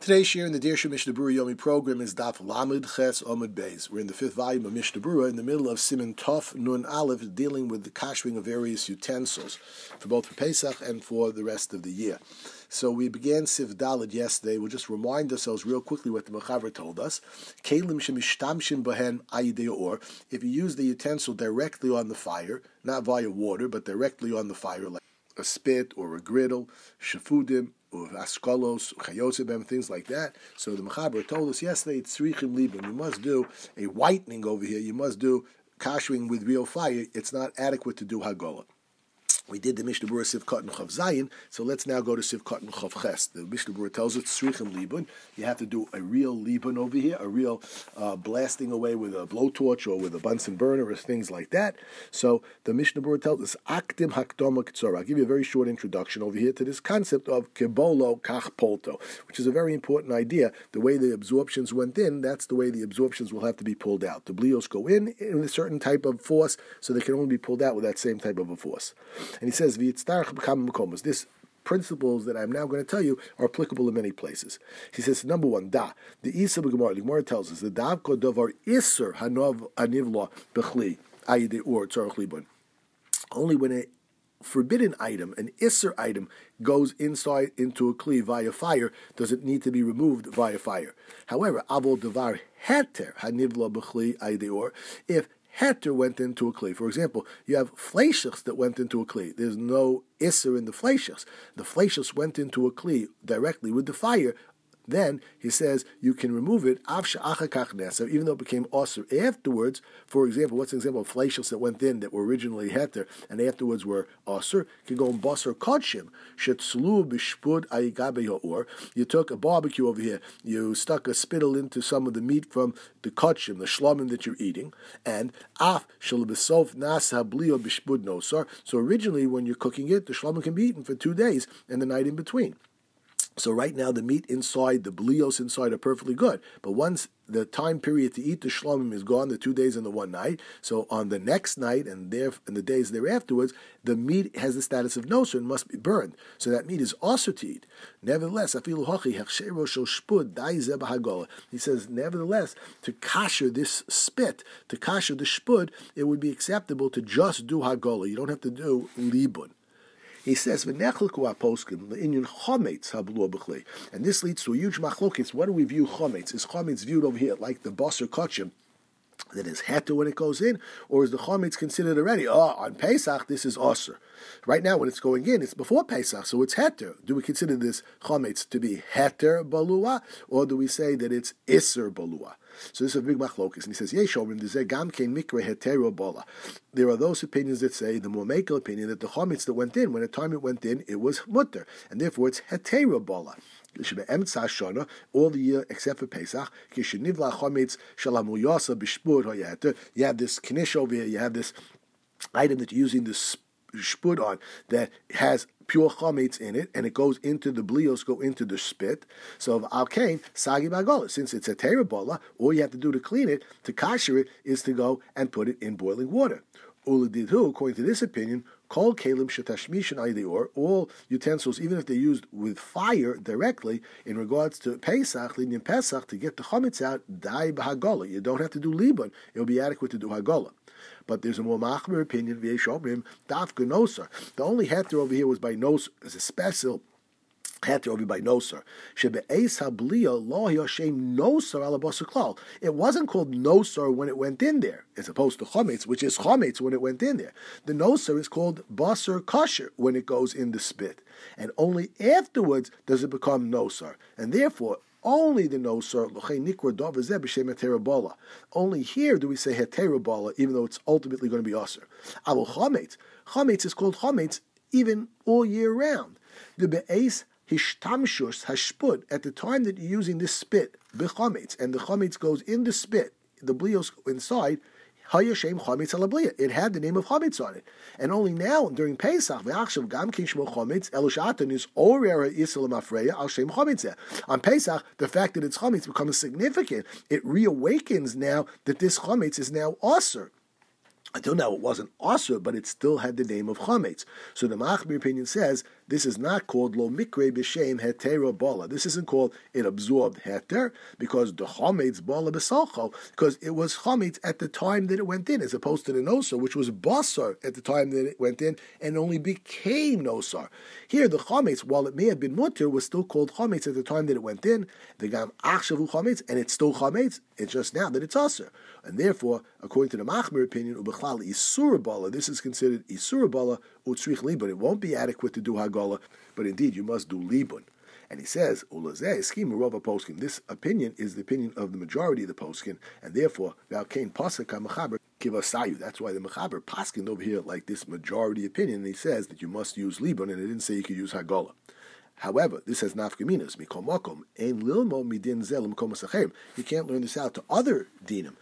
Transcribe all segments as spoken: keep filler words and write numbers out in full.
Today's share in the Dirshu Mishnah Berurah Yomi program is Daf Lamed Ches Omid Beis. We're in the fifth volume of Mishnah Berurah in the middle of Siman Tov Nun Aleph, dealing with the kashering of various utensils, for both for Pesach and for the rest of the year. So we began Siv Daled yesterday. We'll just remind ourselves real quickly what the Mechaber told us. Kelim shemishtamshin behen ayidei or. If you use the utensil directly on the fire, not via water, but directly on the fire, like a spit or a griddle, shefudim, or askolos, chayotzebem, things like that. So the Mechaber told us yesterday, it's tzrichim libun. You must do a whitening over here. You must do kashering with real fire. It's not adequate to do hagolah. We did the Mishnah Berurah Siv Katan Chav Zayin, so let's now go to Siv Katan Chav Ches. The Mishnah Berurah tells us tzrichim libun. You have to do a real libun over here, a real uh, blasting away with a blowtorch or with a Bunsen burner or things like that. So the Mishnah Berurah tells us akdim hakdoma k'tzora. I'll give you a very short introduction over here to this concept of kebolo kach polto, which is a very important idea. The way the absorptions went in, that's the way the absorptions will have to be pulled out. The blios go in in a certain type of force, so they can only be pulled out with that same type of a force. And he says, this principles that I'm now going to tell you are applicable in many places. He says, number one, da, the Isa b'Gemara, the Gemara tells us, the davko davar iser hanov anivla b'chli ayidei or tzarech libun. Only when a forbidden item, an iser item, goes inside into a kli via fire, does it need to be removed via fire. However, avol davar heter hanivla b'chli ayidei or, if heter went into a kli. For example, you have fleishiks that went into a kli. There's no isser in the fleishiks. The fleishiks went into a kli directly with the fire. Then he says you can remove it after achakach neser, even though it became osir afterwards. For example, what's an example of fleishiks that went in that were originally heter and afterwards were osir? You can go in basar kodshim shetzlu b'shpud ayigabe ha'or. You took a barbecue over here. You stuck a spittle into some of the meat from the kodshim, the shlomim that you're eating, and af shel b'sof nas hablio b'shpud nosar. So originally, when you're cooking it, the shlomim can be eaten for two days and the night in between. So right now the meat inside, the blios inside are perfectly good. But once the time period to eat the shlomim is gone, the two days and the one night, so on the next night and there and the days thereafterwards, the meat has the status of noser and must be burned. So that meat is also to eat. Nevertheless, afilu hachi hechshero shel shpud dai zeh b'hagolah. He says, nevertheless, to kasher this spit, to kasher the shpud, it would be acceptable to just do hagolah. You don't have to do libun. He says, and this leads to a huge machlokes. What do we view chometz? Is chometz viewed over here like the basar kachim, that is heter when it goes in, or is the chometz considered already, oh, on Pesach, this is osir? Right now, when it's going in, it's before Pesach, so it's heter. Do we consider this chometz to be heter balua, or do we say that it's iser balua? So this is a big machlokes, and he says, Yeshomrim dezeh gam kein mikra hetero bala. There are those opinions that say, the more makel opinion, that the chometz that went in, when the time it went in, it was mutter, and therefore it's hetero bala. All the year except for Pesach. You have this knish over here, you have this item that you're using this shpud on that has pure chometz in it, and it goes into the blios, go into the spit. So al kain sagi bagola. Since it's a terabola, all you have to do to clean it, to kasher it, is to go and put it in boiling water. Uladidhu, according to this opinion, kol kelim shetashmishin aydeor, all utensils, even if they're used with fire directly, in regards to Pesach, linyan Pesach, to get the chometz out, dai b'hagola. You don't have to do libun; it will be adequate to do hagola. But there's a more machmer opinion, v'yeshomrim dafka nosar. The only heter over here was by nosar, as a special heter over by nosar. Shebe'eis habliya lo yashem nosar ala basar klal. It wasn't called nosar when it went in there, as opposed to chometz, which is chometz when it went in there. The nosar is called basar kosher when it goes in the spit, and only afterwards does it become nosar, and therefore only the nosar, only here do we say heterabola, even though it's ultimately going to be aser. Avol chometz, chometz is called chometz even all year round. The be'es hishtamshus hashpud, at the time that you're using this spit, bechometz, and the chometz goes in the spit, the blios inside, hayashem chometz alabliya. It had the name of chometz on it, and only now during Pesach, ve'achshav gam kin shmo chometz elushatan is orera isel mafreya al shem chometz. On Pesach, the fact that it's chometz becomes significant. It reawakens now that this chometz is now aser. Until now, it wasn't asur, but it still had the name of chametz. So the Machmir opinion says this is not called lo mikre b'shem hetero bala. This isn't called it absorbed heter, because the chametz bala b'salcho, because it was chametz at the time that it went in, as opposed to the nosar, which was basar at the time that it went in, and only became nosar. Here, the chametz, while it may have been mutter, was still called chametz at the time that it went in. The gam achshavu chametz, and it's still chametz. It's just now that it's asur, and therefore, according to the Machmir opinion, Isura bala, this is considered Isura bala utzrich libun. It won't be adequate to do Hagala, but indeed you must do libun. And he says, Ulazeh scheme Rova poskin. This opinion is the opinion of the majority of the poskin, and therefore Valkain Pasaka Mechaber Kivasayu. That's why the Mechaber poskin over here like this majority opinion. And he says that you must use libun, and it didn't say you could use Hagala. However, this has nafkaminas. Mikol makom ein lilmo midin zelim komasachem. You can't learn this out to other dinim.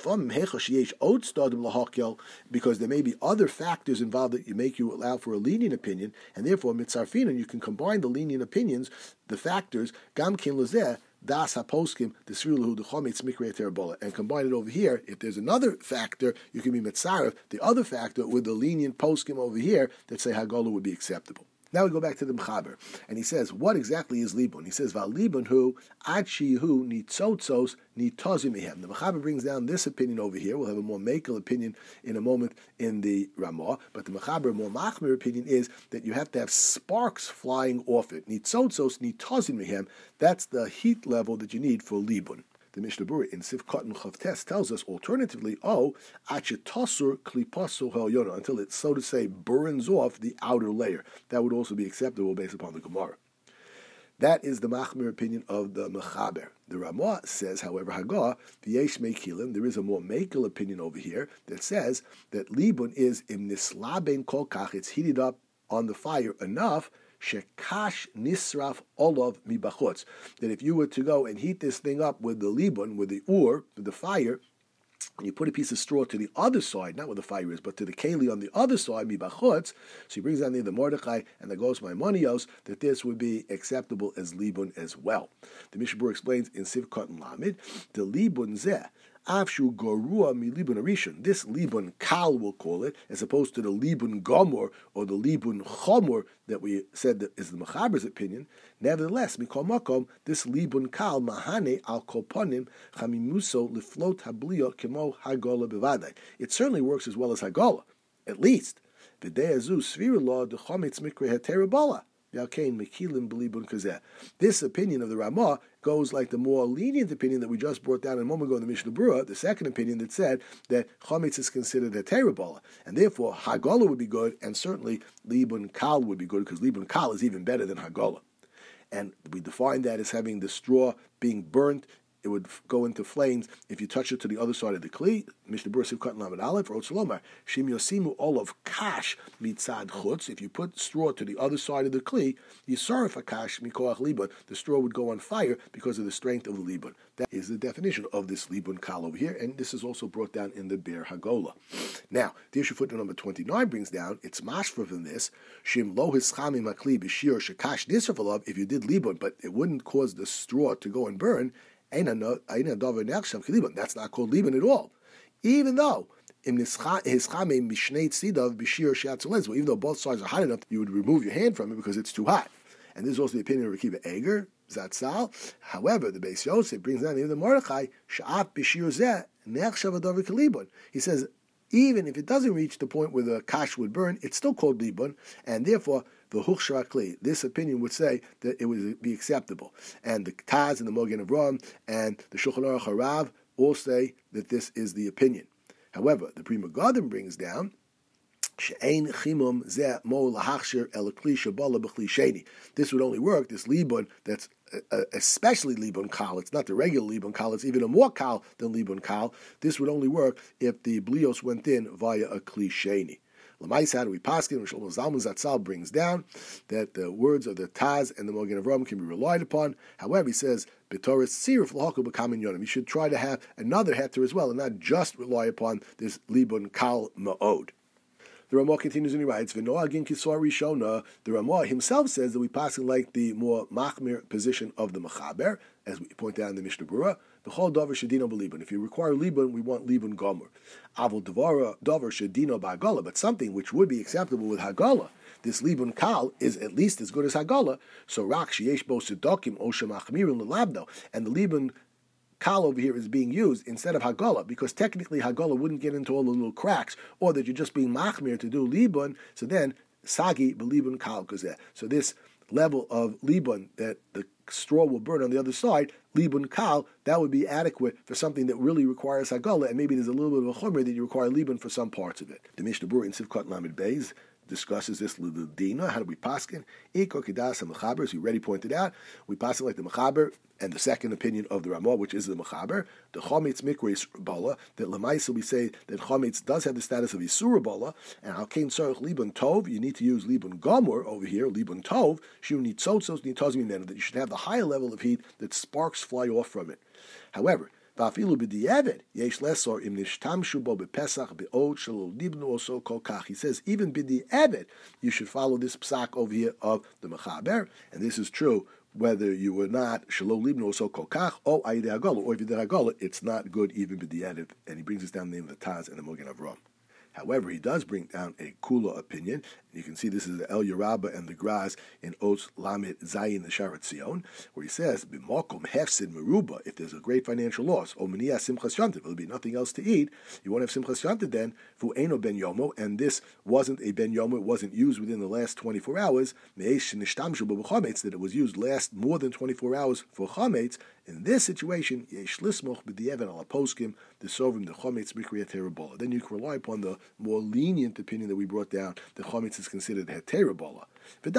Because there may be other factors involved that you make you allow for a lenient opinion, and therefore mitzarfinan, you can combine the lenient opinions, the factors, gam kin lezeh, das haposkim, the srilahu, the chometz mikre terabola, and combine it over here. If there's another factor, you can be mitzaref, the other factor with the lenient poskim over here that say hagala would be acceptable. Now we go back to the Mechaber, and he says, what exactly is libun? He says, Val libun hu ad hu nitzotzos nitozimihem. The Mechaber brings down this opinion over here. We'll have a more makel opinion in a moment in the Ramah, but the Mechaber, more machmir opinion is that you have to have sparks flying off it. Nitzotzos nitozimihem. That's the heat level that you need for libun. The Mishnah Berurah in Sif Katan Chavtes tells us, alternatively, oh, achetosur klipasu helyona, until it, so to say, burns off the outer layer. That would also be acceptable based upon the Gemara. That is the Machmir opinion of the Mechaber. The Ramah says, however, Hagah, v'yesh mekilim, there is a more mekel opinion over here that says that libun is im nislaben kol kach, it's heated up on the fire enough, shekash nisraf olav mibachutz, that if you were to go and heat this thing up with the libun, with the ur, with the fire, and you put a piece of straw to the other side, not where the fire is, but to the keli on the other side, mibachutz, so he brings down there the Mordechai and the Gos Maimonios, that this would be acceptable as libun as well. The Mishnah Berurah explains in Siv Katan Lamed, the libun zeh, Avshu gorua mi libun arishon. This libun kal, we'll call it, as opposed to the libun gomor or the libun chomor that we said that is the Mechaber's opinion. Nevertheless, mikol makom, this libun kal mahane al kolponim chamimuso liflot hablio kemo hagola bevadai. It certainly works as well as hagola, at least. V'deyazu svirullah the chometz mikre heterabala. This opinion of the Ramah goes like the more lenient opinion that we just brought down a moment ago in the Mishnah Berurah, the second opinion that said that chametz is considered a terabola, and therefore hagala would be good, and certainly libun kal would be good, because libun kal is even better than hagala. And we define that as having the straw being burnt. It would go into flames if you touch it to the other side of the kli. Mishnah Berurah Siv Katan Lamed Aleph, or Otzalomar, Shim Yosimu Olav Kash Mitzad Chutz. If you put straw to the other side of the kli, Yisarif Akash Mikoach Libun. The straw would go on fire because of the strength of the libun. That is the definition of this libun kal over here, and this is also brought down in the Be'er Hagola. Now, the issue footnote number twenty-nine brings down, it's mashva from this, Shim Lo Hischami Makli B'Shir Shekash Nisraf Alav, if you did libun, but it wouldn't cause the straw to go and burn, that's not called libun at all. Even though, even though both sides are hot enough, you would remove your hand from it because it's too hot. And this is also the opinion of Rekiva Eger, Zatzal. However, the Beis Yosef brings down even the Mordechai, Sha'at B'Shir Zeh, Nechshav Adavar Kelibun. He says, even if it doesn't reach the point where the kash would burn, it's still called libun, and therefore the huchshar kli. This opinion would say that it would be acceptable, and the Taz and the Mogen Avraham and the Shulchan Aruch Harav all say that this is the opinion. However, the Pri Megadim brings down she'ein chimum zeh mo lahachshir el kli shabala b'kli sheni. This would only work, this libun that's uh, especially libun kal. It's not the regular libun kal. It's even a more kal than libun kal. This would only work if the blios went in via a kli sheni. Lamais, how do we paskin? Shlomo Zalman Zatzal brings down that the words of the Taz and the Mogen Avraham can be relied upon. However, he says b'toras tziruf l'hakol b'kamin yonim. You should try to have another heter as well, and not just rely upon this libun kal ma'od. The Ramah continues and he writes, V'noagin kisor rishona. The Ramah himself says that we pass like the more machmir position of the Mechaber, as we point out in the Mishnah Berurah. The whole davar shedino b'libun. If you require libun, we want libun gomer. Avol davar davar shedino b'hagala. But something which would be acceptable with hagala, this libun kal is at least as good as hagala. So rak sheyesh bo sedokim osha machmirin l'labdo, and the libun kal over here is being used instead of hagala, because technically hagala wouldn't get into all the little cracks, or that you're just being machmir to do libun. So then sagi b'libun kal kazeh. So this level of libun that the straw will burn on the other side, libun kal, that would be adequate for something that really requires hagala, and maybe there's a little bit of a chomer that you require libun for some parts of it. The Mishnah Berurah in Sivkot Lamed Beis discusses this l'dina. How do we paskin? Iko kidas ha-mechaber, as you already pointed out, we paskin like the mechaber and the second opinion of the Ramah, which is the mechaber, the chometz mikreis bala, that lemaisa we say that chometz does have the status of isura bala, and al kein tzarich libun tov, you need to use libun gomor over here, libun tov, shu nitzotzos nitozmi menu, that you should have the higher level of heat that sparks fly off from it. However, he says, even b'di'evet, you should follow this psak over here of the mechaber, and this is true whether you were not shelo libnu oso kol kach or ayidei hagala, or if you did hagala, it's not good even b'di'evet. And he brings us down the name of the Taz and the Mogen Avram. However, he does bring down a kula opinion. You can see this is the El Yerabah and the Graz in Oz Lamed Zayin the Sharat Zion, where he says, "B'makom hefsid meruba." If there's a great financial loss, o menias simchas yontiv, there'll be nothing else to eat. You won't have simchas yontiv then. Fu eno ben yomo, and this wasn't a ben yomo. It wasn't used within the last twenty-four hours. Meish nishtamshu b'chametz, that it was used last more than twenty-four hours for chametz. In this situation, yesh lismoch b'di'evet ala poskim the sovim the chametz mikriyat terabola. Then you can rely upon the more lenient opinion that we brought down. The chametz is considered heterabola. In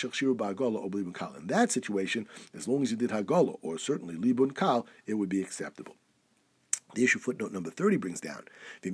that situation, as long as you did hagala, or certainly libun kal, it would be acceptable. The issue footnote number thirty brings down, if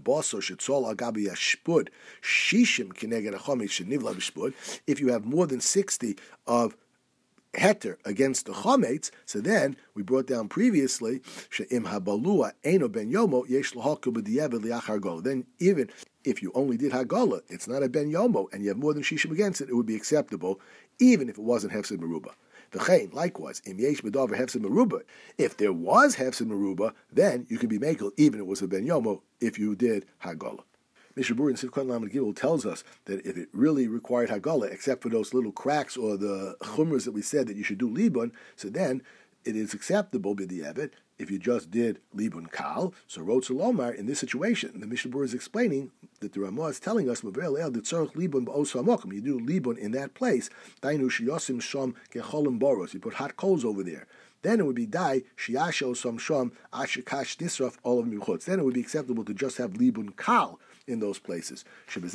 you have more than sixty of heter against the chametz, so then we brought down previously she'im habalua eno ben yomo yesh l'halku b'di'evet li'achar hagala. Then even if you only did hagala, it's not a ben yomo, and you have more than shishim against it, it would be acceptable, even if it wasn't hefsid meruba. V'chein, likewise, im yesh b'davar hefsid meruba. If there was hefsid meruba, then you could be mekel, even if it was a ben yomo, if you did hagala. Mishnah Berurah in Sivkot Lamed Gimel tells us that if it really required hagala, except for those little cracks or the chumras that we said that you should do libun, so then it is acceptable b'di'evet if you just did libun kal. So Rotz Lomar, in this situation, the Mishnah Berurah is explaining that the Ramah is telling us, you do libun in that place. You put hot coals over there. Then it would be dai shiasho som shom ashikash nisraf all of michutz. Then it would be acceptable to just have libun kal in those places. Because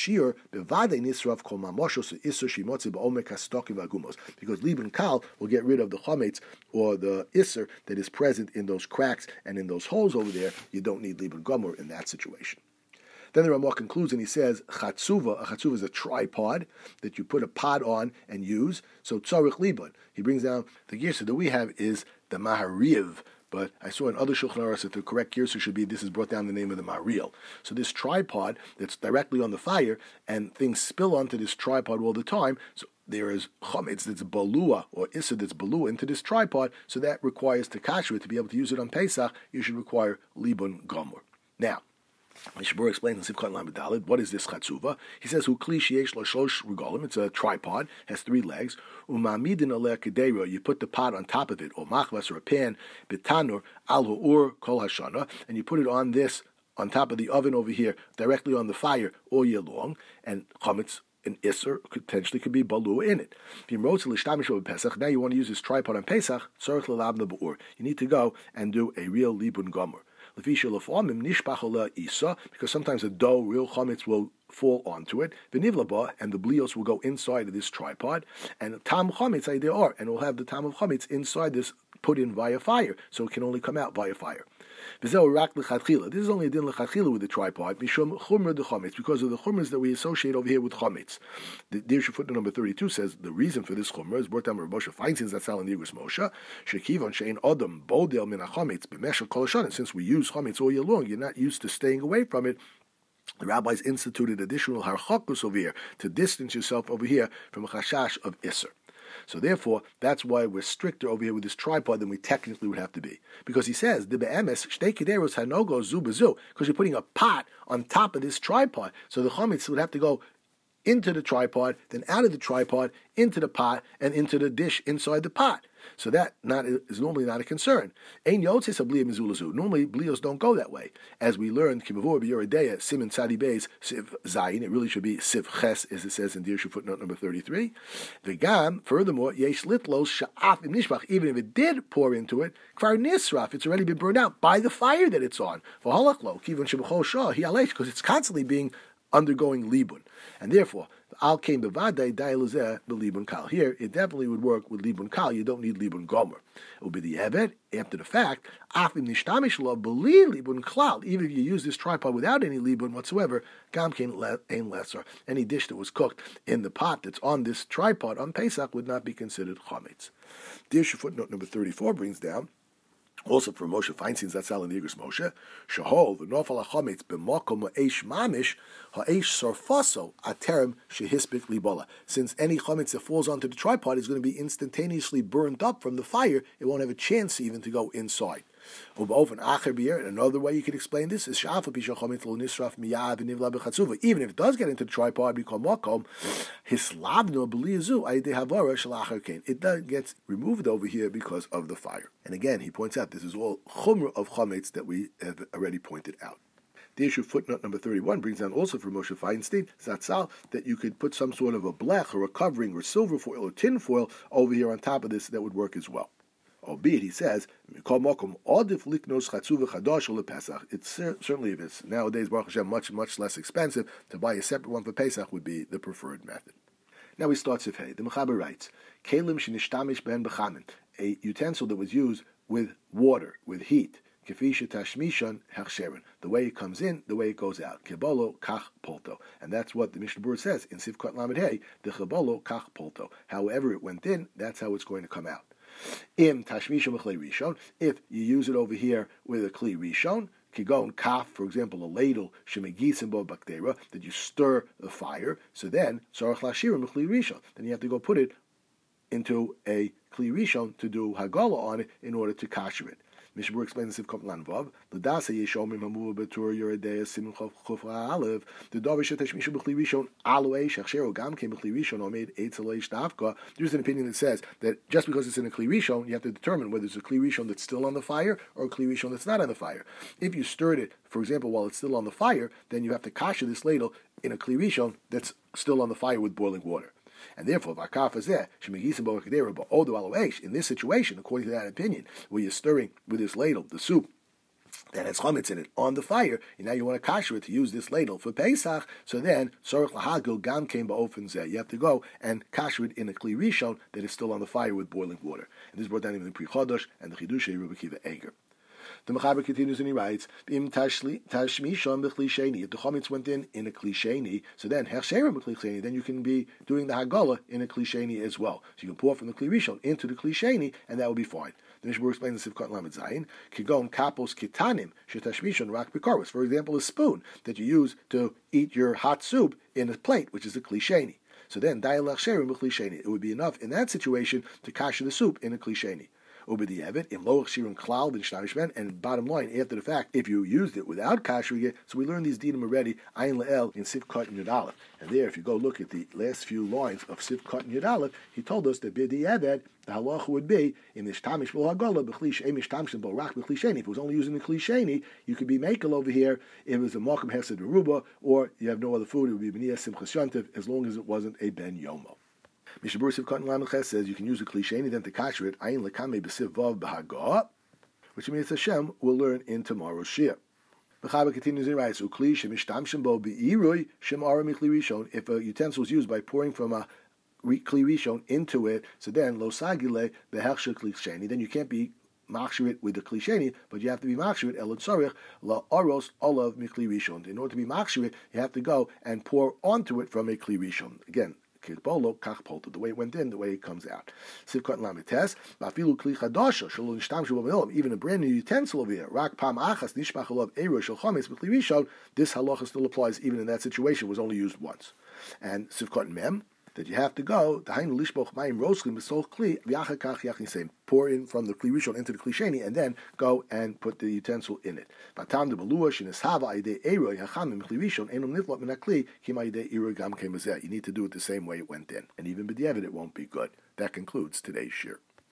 libun kal will get rid of the chametz or the isser that is present in those cracks and in those holes over there. You don't need libun gomer in that situation. Then the Ramah concludes and he says, Chatzuva, a chatzuva is a tripod that you put a pod on and use. So tzarich libun. He brings down the girsa that we have is the mahariv. But I saw in other Shulchan Aruch that the correct girsa should be, this is brought down the name of the Mariel. So this tripod that's directly on the fire, and things spill onto this tripod all the time, so there is chametz that's balua, or issa that's balua into this tripod, so that requires to kasher it, to be able to use it on Pesach, you should require libun gomer. Now, Mishnah Berurah explains in Sivkot Lamed Daled, what is this chatzuva? He says, "Hu kli sheyesh lo shlosh regalim." It's a tripod, has three legs. Umamidin aleh kedera. You put the pot on top of it, or machvas, or a pan, betanur al hu'ur kol hashana, and you put it on this, on top of the oven over here, directly on the fire all year long, and chametz, an isser, potentially could be balua in it. Now you want to use this tripod on Pesach, you need to go and do a real libun gomer. Because sometimes the dough, real chametz, will fall onto it, and the blios will go inside of this tripod, and tam chametz they are, and we'll have the tam of chametz inside this, put in via fire, so it can only come out via fire. This is only a din lechatchila with the tripod, mishum chumra de chametz, because of the chumras that we associate over here with chametz. The Dirshu footnote number thirty-two says the reason for this chumra is brought down by Moshe Feinstein Zatzal and Yigros Moshe shekivon shein adam bodel min chametz b'meshel kol hashanim. Since we use chametz all year long, you're not used to staying away from it The rabbis instituted additional harchakus over here to distance yourself over here from a chashash of Isser. So therefore, that's why we're stricter over here with this tripod than we technically would have to be. Because he says, the be'emes, shtei kederos hanogo zu bezu, because you're putting a pot on top of this tripod. So the chametz would have to go into the tripod, then out of the tripod, into the pot, and into the dish inside the pot. So that not is normally not a concern. Ein yotzes a bliya mizulazu. Normally, blios don't go that way. As we learned, Kimavur b'yoredeya, Siman Tzadi Beis, Siv Zayin, it really should be Siv Ches, as it says in Dirshu footnote number thirty-three. The Gam, furthermore, Yesh Litlos Sha'af im Nishbach, even if it did pour into it, Kvar Nisraf, it's already been burned out by the fire that it's on. V'halachlo, Kivon Shebachol Shah, Hi Alesh, because it's constantly being undergoing libun. And therefore, al came bevadai dailuzeh belibun kal. Here, it definitely would work with libun kal. You don't need libun gomer. It will be the evet after the fact. Afim nishtamish lo beli libun klal. Even if you use this tripod without any libun whatsoever, gam kein ein lesser. Any dish that was cooked in the pot that's on this tripod on Pesach would not be considered chametz. Dirshu footnote number thirty-four brings down. Also from Moshe Feinstein's that's Alan Igros Moshe, Shahol, the Nofal HaChametz, B'mokom Ha'esh Mamish, Ha'esh Sorfaso, Aterem Shehispik Libola. Since any chametz that falls onto the tripod is going to be instantaneously burned up from the fire, it won't have a chance even to go inside. Another way you could explain this is even if it does get into the tripod, it does gets removed over here because of the fire. And again, he points out this is all chumrah of chametz that we have already pointed out. The issue footnote number thirty-one brings down also from Moshe Feinstein, Zatzal, that you could put some sort of a blech or a covering or silver foil or tin foil over here on top of this that would work as well. Albeit, he says, it's certainly, if it's nowadays, Baruch Hashem, much, much less expensive, to buy a separate one for Pesach would be the preferred method. Now we start Sifhei. The Mechaber writes, Kelim shenishtamish ben bechamin, a utensil that was used with water, with heat, kefisha tashmishon hechsherin, the way it comes in, the way it goes out, kebolo kach polto, and that's what the Mishnah Berurah says in Sivkot Lamed Hey, the kebolo kach polto. However it went in, that's how it's going to come out. Im tashmishon b'chlei rishon, if you use it over here with a kli rishon, kigon kaf, for example, a ladle shemegisim bo baktera, that you stir the fire, so then sarach lashirim b'chlei rishon, then you have to go put it into a kli rishon to do hagala on it in order to kasher it. Mishnah Berurah explains this in Sivkot Lanvav. L'dasa yeshomim hamuva b'tur yoredeya simin chuf ha'alev. The davar shetashmishu b'chli rishon aloei shachshero gam came b'chli rishon omed eitz alei shtavka. There's an opinion that says that just because it's in a kli rishon, you have to determine whether it's a kli rishon that's still on the fire or a kli rishon that's not on the fire. If you stirred it, for example, while it's still on the fire, then you have to kasher this ladle in a kli rishon that's still on the fire with boiling water. And therefore, in this situation, according to that opinion, where you're stirring with this ladle, the soup that has chametz in it, on the fire, and now you want to kasher it to use this ladle for Pesach, so then, you have to go and kasher it in a kli rishon that is still on the fire with boiling water. And this is brought down in the Pri Chodosh and the Chidushei Rebbe Akiva Eiger. The Mechaber continues and he writes, Im tashmishon b'chli sheni. If the chametz went in in a kli sheni, so then hechsherim b'chli sheni, then you can be doing the hagala in a kli sheni as well. So you can pour from the kli rishon into the kli sheni, and that will be fine. The Mishnah Berurah explains the Sivkot Lamed Zayin, kigon kapos kitanim shetashmishon rak b'korvus. For example, a spoon that you use to eat your hot soup in a plate, which is a kli sheni. So then, dayalach sherim b'chli sheni. It would be enough in that situation to kasher the soup in a kli sheni. And bottom line, after the fact, if you used it without kashering it, so we learned these dinim already, Ayin La'el in Sivkot and Yud Aleph. And there, if you go look at the last few lines of Sivkot and Yud Aleph, he told us that B'di'evet, the halacha would be, in the Shtamish B'lo Hagola, B'chlish Emish Tamshin Bo Rach B'chlisheni. If it was only using the klisheni, you could be makel over here, if it was a Malkum Hesed Ruba, or you have no other food, it would be B'niyah Simchas Yontiv, as long as it wasn't a Ben Yomo. Mishnah Berurah Sivkot and Lamed Ches says you can use a klisheni then to kasher it, ayin lekame b'siv vav b'hagah, which means Hashem will learn in tomorrow's shir. The Chaber continues and writes, ukli shemishtamshim bo b'irui shemara mikli rishon. If a utensil is used by pouring from a kli rishon into it, so then lo sagile behechsher klisheni, then you can't be machshir it with the klisheni, but you have to be machshir it el tzorich la oros olav mikli rishon. In order to be machshir it, you have to go and pour onto it from a kli rishon. Again, Kibolo kach polta. The way it went in, the way it comes out. Sivkot lamites. Vafilu kli chadasha shelo nishtamshu b'me'olam. Even a brand new utensil over here. Rak pam achas nishmach alav eiro shel chametz b'kli rishon. This halacha still applies even in that situation. It was only used once. And Sivkot mem, that you have to go, pour in from the kli rishon into the kli sheni, and then go and put the utensil in it. You need to do it the same way it went in, and even b'diavad it won't be good. That concludes today's shir.